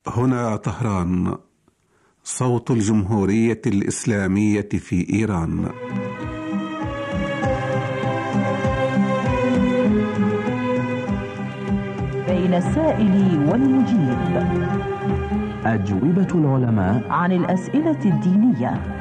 هنا طهران، صوت الجمهورية الإسلامية في إيران. بين السائل والمجيب، أجوبة العلماء عن الأسئلة الدينية.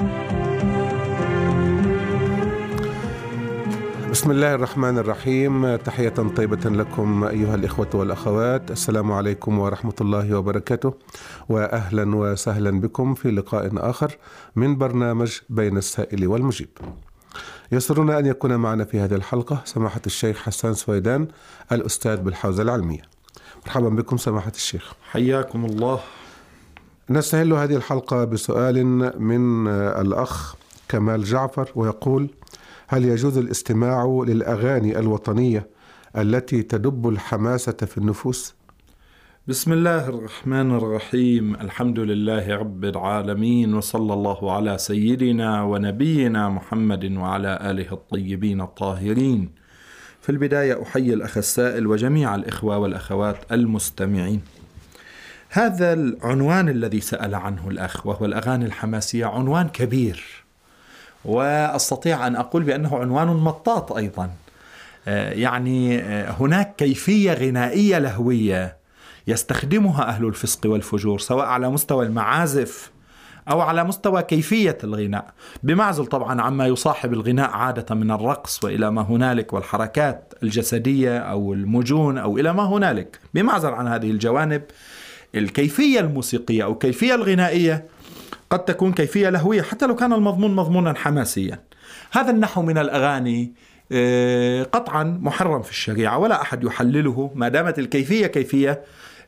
بسم الله الرحمن الرحيم. تحية طيبة لكم أيها الإخوة والأخوات، السلام عليكم ورحمة الله وبركاته، وأهلا وسهلا بكم في لقاء آخر من برنامج بين السائل والمجيب. يسرنا أن يكون معنا في هذه الحلقة سماحة الشيخ حسان سويدان، الأستاذ بالحوزة العلمية. مرحبا بكم سماحة الشيخ. حياكم الله. نستهل هذه الحلقة بسؤال من الأخ كمال جعفر، ويقول: هل يجوز الاستماع للأغاني الوطنية التي تدب الحماسة في النفوس؟ بسم الله الرحمن الرحيم، الحمد لله رب العالمين، وصلى الله على سيدنا ونبينا محمد وعلى آله الطيبين الطاهرين. في البداية أحيي الأخ السائل وجميع الإخوة والأخوات المستمعين. هذا العنوان الذي سأل عنه الأخ وهو الأغاني الحماسية عنوان كبير، وأستطيع أن أقول بأنه عنوان مطاط أيضا. يعني هناك كيفية غنائية لهوية يستخدمها أهل الفسق والفجور، سواء على مستوى المعازف أو على مستوى كيفية الغناء، بمعزل طبعا عما يصاحب الغناء عادة من الرقص وإلى ما هنالك والحركات الجسدية أو المجون أو إلى ما هنالك. بمعزل عن هذه الجوانب، الكيفية الموسيقية أو الكيفية الغنائية قد تكون كيفية لهوية حتى لو كان المضمون مضمونا حماسيا. هذا النحو من الأغاني قطعا محرم في الشريعة، ولا أحد يحلله ما دامت الكيفية كيفية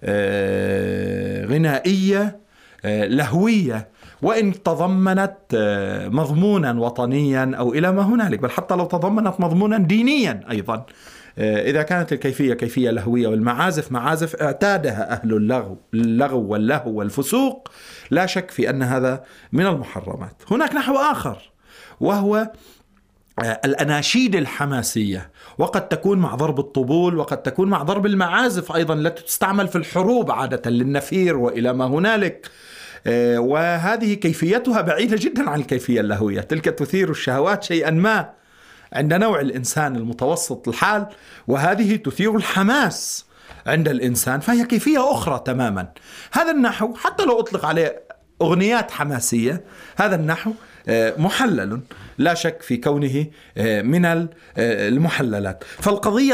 غنائية لهوية، وإن تضمنت مضمونا وطنيا أو إلى ما هنالك، بل حتى لو تضمنت مضمونا دينيا أيضا. إذا كانت الكيفية كيفية لهوية والمعازف معازف اعتادها أهل اللغو واللهو والفسوق، لا شك في أن هذا من المحرمات. هناك نحو آخر وهو الأناشيد الحماسية، وقد تكون مع ضرب الطبول، وقد تكون مع ضرب المعازف أيضا التي تستعمل في الحروب عادة للنفير وإلى ما هنالك. وهذه كيفيتها بعيدة جدا عن الكيفية اللهوية، تلك تثير الشهوات شيئا ما عند نوع الإنسان المتوسط الحال، وهذه تثير الحماس عند الإنسان، فهي كيفية أخرى تماما. هذا النحو حتى لو أطلق عليه أغنيات حماسية، هذا النحو محلل لا شك في كونه من المحللات. فالقضية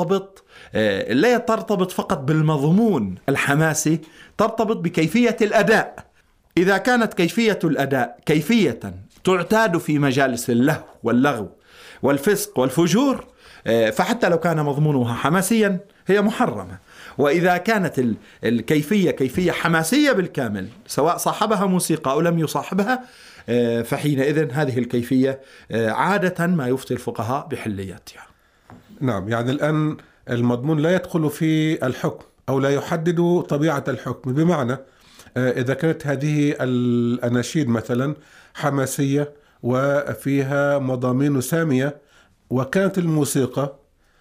لا ترتبط فقط بالمضمون الحماسي، ترتبط بكيفية الأداء. إذا كانت كيفية الأداء كيفية تعتاد في مجالس اللهو واللغو والفسق والفجور، فحتى لو كان مضمونها حماسيا هي محرمة. وإذا كانت الكيفية كيفية حماسية بالكامل، سواء صاحبها موسيقى أو لم يصاحبها، فحينئذ هذه الكيفية عادة ما يفتي الفقهاء بحلياتها. نعم، يعني الآن المضمون لا يدخل في الحكم أو لا يحدد طبيعة الحكم، بمعنى إذا كانت هذه الأناشيد مثلا حماسية وفيها مضامين سامية، وكانت الموسيقى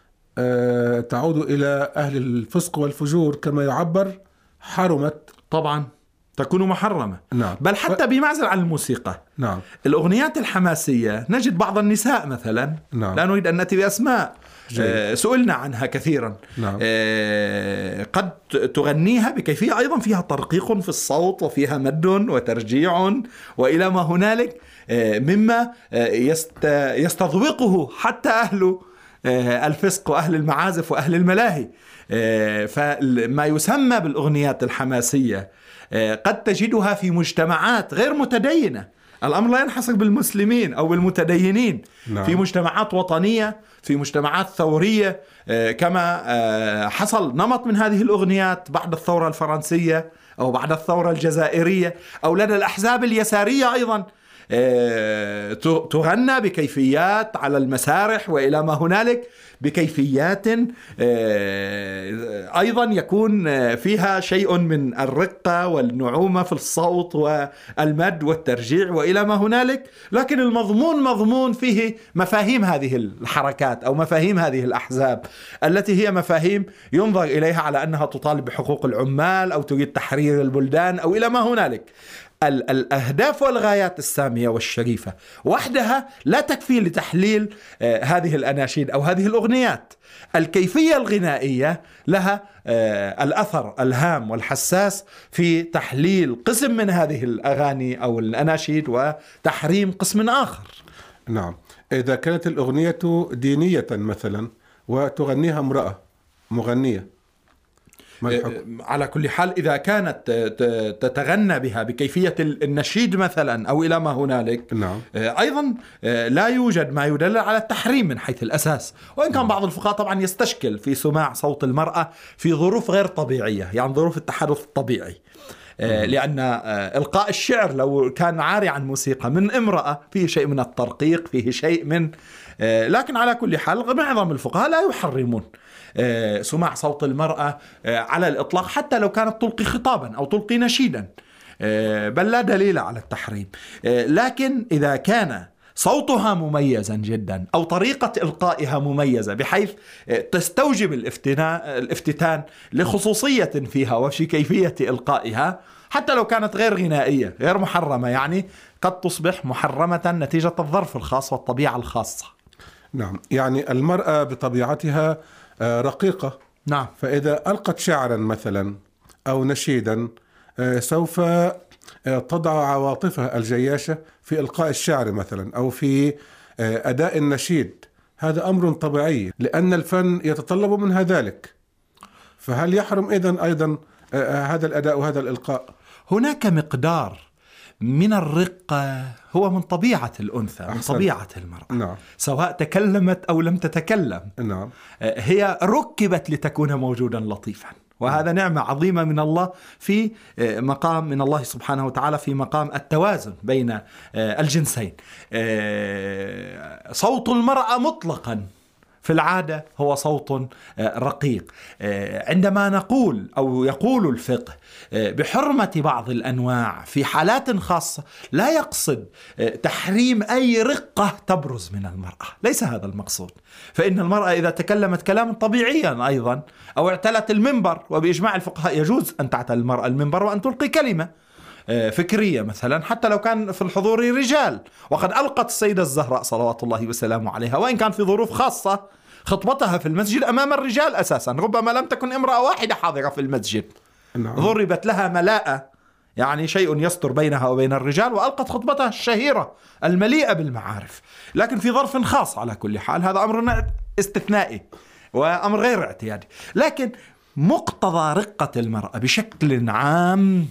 تعود إلى أهل الفسق والفجور كما يعبر، حرمت طبعا، تكون محرمة. نعم. بل حتى بمعزل عن الموسيقى. نعم. الأغنيات الحماسية نجد بعض النساء مثلا، نعم. لا نريد أن نأتي بأسماء، سئلنا عنها كثيرا. نعم. قد تغنيها بكيفية أيضا فيها ترقيق في الصوت وفيها مد وترجيع وإلى ما هنالك، مما يستذوقه حتى أهل الفسق وأهل المعازف وأهل الملاهي. فما يسمى بالأغنيات الحماسية قد تجدها في مجتمعات غير متدينة. الأمر لا ينحصر بالمسلمين أو بالمتدينين. نعم. في مجتمعات وطنية، في مجتمعات ثورية، كما حصل نمط من هذه الأغنيات بعد الثورة الفرنسية أو بعد الثورة الجزائرية أو لدى الأحزاب اليسارية أيضا، تغنى بكيفيات على المسارح وإلى ما هنالك، بكيفيات أيضا يكون فيها شيء من الرقة والنعومة في الصوت والمد والترجيع وإلى ما هنالك، لكن المضمون مضمون فيه مفاهيم هذه الحركات أو مفاهيم هذه الأحزاب التي هي مفاهيم ينظر إليها على أنها تطالب بحقوق العمال أو تريد تحرير البلدان أو إلى ما هنالك. الأهداف والغايات السامية والشريفة وحدها لا تكفي لتحليل هذه الأناشيد أو هذه الأغنيات. الكيفية الغنائية لها الأثر الهام والحساس في تحليل قسم من هذه الأغاني أو الأناشيد وتحريم قسم آخر. نعم، إذا كانت الأغنية دينية مثلا وتغنيها امرأة مغنية، على كل حال إذا كانت تتغنى بها بكيفية النشيد مثلا أو إلى ما هنالك، نعم. أيضا لا يوجد ما يدل على التحريم من حيث الأساس، وإن كان بعض الفقهاء طبعا يستشكل في سماع صوت المرأة في ظروف غير طبيعية، يعني ظروف التحدث الطبيعي، لأن إلقاء الشعر لو كان عاري عن موسيقى من امرأة فيه شيء من الترقيق، فيه شيء من لكن على كل حال معظم الفقهاء لا يحرمون سماع صوت المرأة على الإطلاق، حتى لو كانت تلقي خطابا أو تلقي نشيدا، بل لا دليل على التحريم. لكن إذا كان صوتها مميزا جدا أو طريقة إلقائها مميزة بحيث تستوجب الافتتان لخصوصية فيها وفي كيفية إلقائها، حتى لو كانت غير غنائية غير محرمة، يعني قد تصبح محرمة نتيجة الظرف الخاص والطبيعة الخاصة. نعم، يعني المرأة بطبيعتها رقيقة. نعم. فإذا ألقت شعرا مثلا أو نشيدا سوف تضع عواطفها الجياشة في إلقاء الشعر مثلا أو في أداء النشيد. هذا أمر طبيعي لأن الفن يتطلب منها ذلك. فهل يحرم إذن أيضا هذا الأداء وهذا الإلقاء؟ هناك مقدار من الرقة هو من طبيعة الأنثى، من طبيعة المرأة. نعم. سواء تكلمت أو لم تتكلم. نعم. هي ركبت لتكون موجودا لطيفا، وهذا نعمة عظيمة من الله في مقام من الله سبحانه وتعالى في مقام التوازن بين الجنسين. صوت المرأة مطلقا في العادة هو صوت رقيق. عندما نقول أو يقول الفقه بحرمة بعض الأنواع في حالات خاصة لا يقصد تحريم أي رقة تبرز من المرأة، ليس هذا المقصود. فإن المرأة إذا تكلمت كلاما طبيعيا أيضا أو اعتلت المنبر، وبإجماع الفقهاء يجوز أن تعتل المرأة المنبر وأن تلقي كلمة فكرية مثلا حتى لو كان في الحضور رجال، وقد ألقت السيدة الزهراء صلوات الله وسلامه عليها وإن كان في ظروف خاصة خطبتها في المسجد أمام الرجال أساسا، ربما لم تكن امرأة واحدة حاضرة في المسجد. نعم. ضربت لها ملاءة، يعني شيء يستر بينها وبين الرجال، وألقت خطبتها الشهيرة المليئة بالمعارف، لكن في ظرف خاص. على كل حال هذا أمر استثنائي وأمر غير اعتيادي، لكن مقتضى رقة المرأة بشكل عام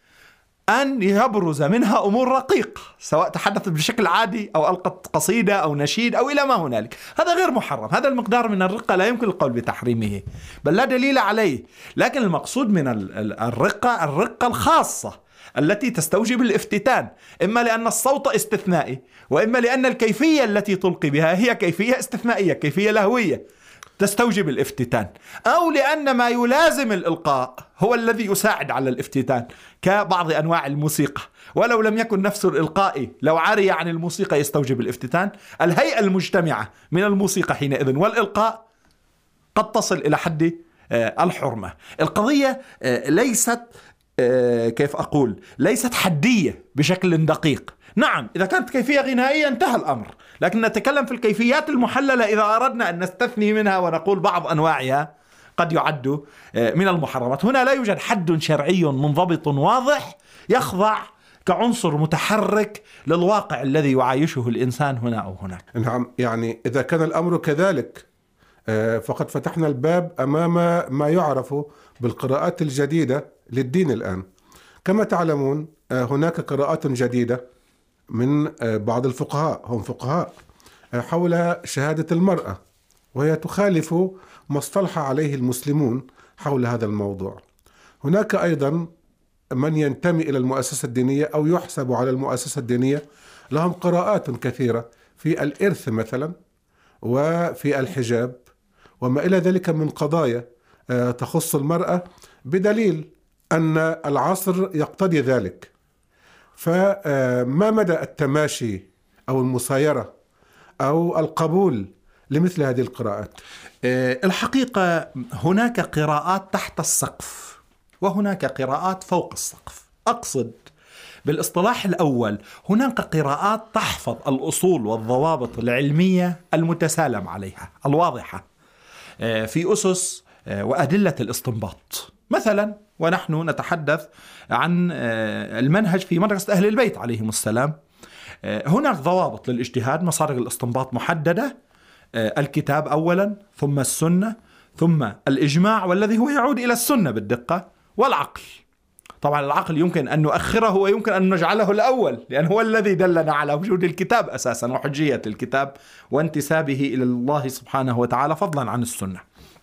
أن يبرز منها أمور رقيقة، سواء تحدثت بشكل عادي أو ألقت قصيدة أو نشيد أو إلى ما هنالك، هذا غير محرم. هذا المقدار من الرقة لا يمكن القول بتحريمه، بل لا دليل عليه. لكن المقصود من الرقة الخاصة التي تستوجب الافتتان، إما لأن الصوت استثنائي، وإما لأن الكيفية التي تلقي بها هي كيفية استثنائية، كيفية لهوية تستوجب الافتتان، أو لأن ما يلازم الإلقاء هو الذي يساعد على الافتتان كبعض أنواع الموسيقى، ولو لم يكن نفس الإلقاء لو عري عن الموسيقى يستوجب الافتتان. الهيئة المجتمعة من الموسيقى حينئذ والإلقاء قد تصل إلى حد الحرمة. القضية ليست كيف أقول ليست حدية بشكل دقيق. نعم، إذا كانت كيفية غنائية انتهى الأمر، لكن نتكلم في الكيفيات المحللة إذا أردنا أن نستثني منها ونقول بعض أنواعها قد يعد من المحرمات. هنا لا يوجد حد شرعي منضبط واضح يخضع كعنصر متحرك للواقع الذي يعايشه الإنسان هنا أو هناك. نعم، يعني إذا كان الأمر كذلك فقد فتحنا الباب أمام ما يعرف بالقراءات الجديدة للدين الآن. كما تعلمون هناك قراءات جديدة من بعض الفقهاء، هم فقهاء، حول شهادة المرأة، وهي تخالف ما اصطلح عليه المسلمون حول هذا الموضوع. هناك أيضا من ينتمي إلى المؤسسة الدينية أو يحسب على المؤسسة الدينية، لهم قراءات كثيرة في الإرث مثلا وفي الحجاب وما إلى ذلك من قضايا تخص المرأة، بدليل أن العصر يقتضي ذلك. فما مدى التماشي أو المسايرة أو القبول لمثل هذه القراءات؟ الحقيقة هناك قراءات تحت السقف وهناك قراءات فوق السقف. أقصد بالاصطلاح الأول هناك قراءات تحفظ الأصول والضوابط العلمية المتسالم عليها الواضحة في أسس وأدلة الاستنباط. مثلا ونحن نتحدث عن المنهج في مدرسة أهل البيت عليهم السلام، هناك ضوابط للاجتهاد، مصادر الاستنباط محددة، الكتاب أولا ثم السنة ثم الإجماع والذي هو يعود إلى السنة بالدقة، والعقل. طبعا العقل يمكن أن نؤخره ويمكن أن نجعله الأول، لأن هو الذي دلنا على وجود الكتاب أساسا وحجية الكتاب وانتسابه إلى الله سبحانه وتعالى فضلا عن السنة.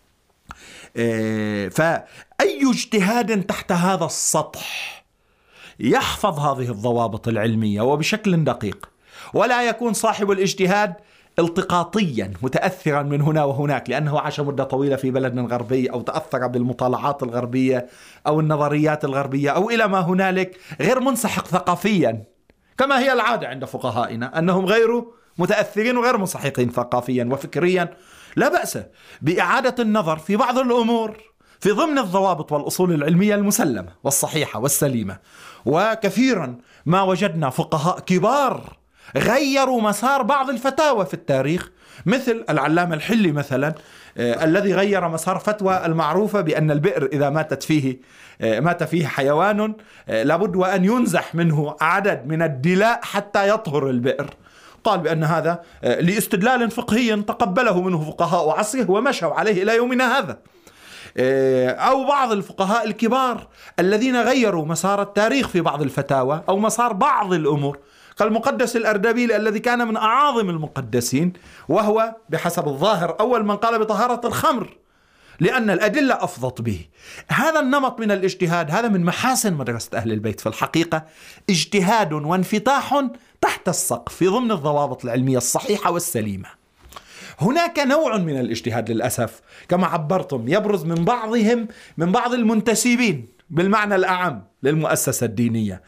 فأي اجتهاد تحت هذا السطح يحفظ هذه الضوابط العلمية وبشكل دقيق، ولا يكون صاحب الاجتهاد التقاطيا متأثرا من هنا وهناك لأنه عاش مدة طويلة في بلد غربي أو تأثر بالمطالعات الغربية أو النظريات الغربية أو إلى ما هنالك، غير منسحق ثقافيا كما هي العادة عند فقهائنا أنهم غير متأثرين وغير منسحقين ثقافيا وفكريا. لا بأس بإعادة النظر في بعض الأمور في ضمن الضوابط والأصول العلمية المسلمة والصحيحة والسليمة. وكثيرا ما وجدنا فقهاء كبار غيروا مسار بعض الفتاوى في التاريخ، مثل العلامة الحلي مثلا الذي غير مسار فتوى المعروفة بأن البئر إذا مات فيه حيوان لابد وأن ينزح منه عدد من الدلاء حتى يطهر البئر. قال بأن هذا لاستدلال فقهي تقبله منه فقهاء عصره ومشوا عليه إلى يومنا هذا. أو بعض الفقهاء الكبار الذين غيروا مسار التاريخ في بعض الفتاوى أو مسار بعض الأمور، كالمقدس الأردبيلي الذي كان من أعاظم المقدسين، وهو بحسب الظاهر أول من قال بطهارة الخمر لأن الأدلة أفضت به. هذا النمط من الاجتهاد هذا من محاسن مدرسة أهل البيت في الحقيقة، اجتهاد وانفتاح تحت السقف في ضمن الضوابط العلمية الصحيحة والسليمة. هناك نوع من الاجتهاد للأسف كما عبرتم يبرز من بعض المنتسبين بالمعنى الأعم للمؤسسة الدينية،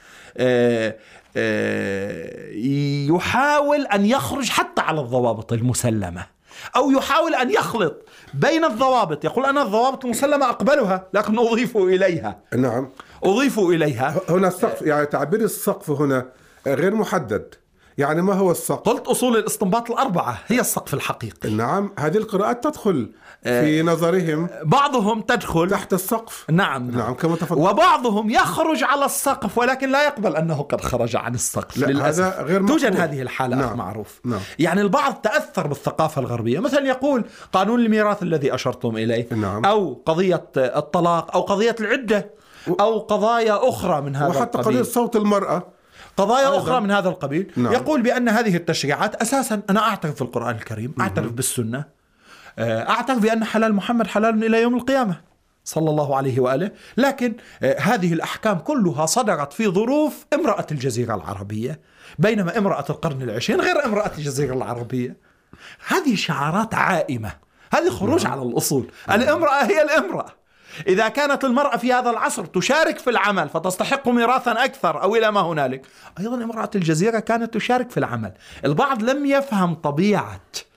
يحاول أن يخرج حتى على الضوابط المسلمة أو يحاول أن يخلط بين الضوابط، يقول أنا الضوابط المسلمة أقبلها لكن أضيف إليها. نعم، أضيف إليها. هنا السقف، يعني تعبير السقف هنا غير محدد، يعني ما هو السقف؟ قلت أصول الاستنباط الأربعة هي السقف الحقيقي. نعم، هذه القراءات تدخل في نظرهم، بعضهم تدخل تحت السقف. نعم كما تفضل. وبعضهم يخرج على السقف ولكن لا يقبل أنه قد خرج عن السقف للأسف. هذا غير توجد هذه الحالة معروف. يعني البعض تأثر بالثقافة الغربية، مثلا يقول قانون الميراث الذي أشرتم إليه، أو قضية الطلاق أو قضية العدة أو قضايا أخرى من هذا القبيل، وحتى قضية صوت المرأة، قضايا أخرى من هذا القبيل. يقول بأن هذه التشريعات أساسا أنا أعترف في القرآن الكريم، أعترف بالسنة، أعترف بأن حلال محمد حلال إلى يوم القيامة صلى الله عليه وآله، لكن هذه الأحكام كلها صدرت في ظروف امرأة الجزيرة العربية، بينما امرأة القرن العشرين غير امرأة الجزيرة العربية. هذه شعارات عائمة، هذه خروج على الأصول. الامرأة هي الامرأة. إذا كانت المرأة في هذا العصر تشارك في العمل فتستحق ميراثا أكثر أو إلى ما هنالك، أيضا امرأة الجزيرة كانت تشارك في العمل. البعض لم يفهم طبيعة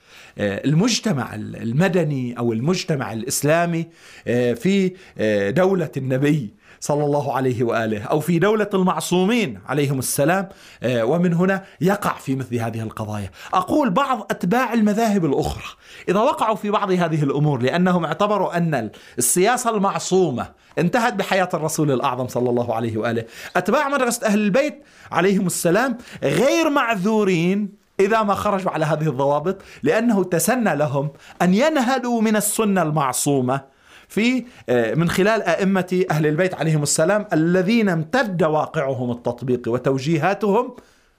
المجتمع المدني أو المجتمع الإسلامي في دولة النبي صلى الله عليه وآله أو في دولة المعصومين عليهم السلام، ومن هنا يقع في مثل هذه القضايا. أقول بعض أتباع المذاهب الأخرى إذا وقعوا في بعض هذه الأمور لأنهم اعتبروا أن السياسة المعصومة انتهت بحياة الرسول الأعظم صلى الله عليه وآله، أتباع مدرسة أهل البيت عليهم السلام غير معذورين إذا ما خرجوا على هذه الضوابط، لأنه تسنى لهم أن ينهلوا من السنة المعصومة في من خلال أئمة أهل البيت عليهم السلام الذين امتد واقعهم التطبيقي وتوجيهاتهم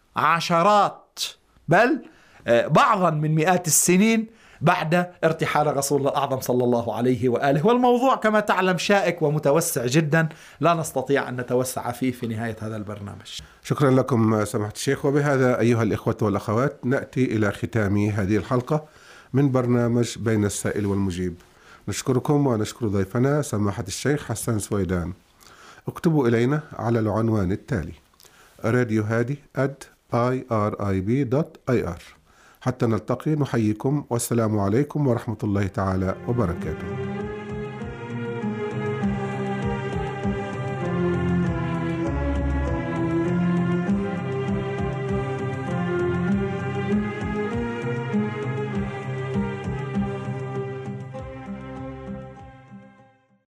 عشرات بل بعضا من مئات السنين بعد ارتحال الرسول الأعظم صلى الله عليه وآله. والموضوع كما تعلم شائك ومتوسع جدا، لا نستطيع أن نتوسع فيه في نهاية هذا البرنامج. شكرا لكم سماحة الشيخ. وبهذا أيها الإخوة والأخوات نأتي إلى ختام هذه الحلقة من برنامج بين السائل والمجيب. نشكركم ونشكر ضيفنا سماحة الشيخ حسان سويدان. اكتبوا إلينا على العنوان التالي: radiohadi@irib.ir. حتى نلتقي نحييكم، والسلام عليكم ورحمة الله تعالى وبركاته.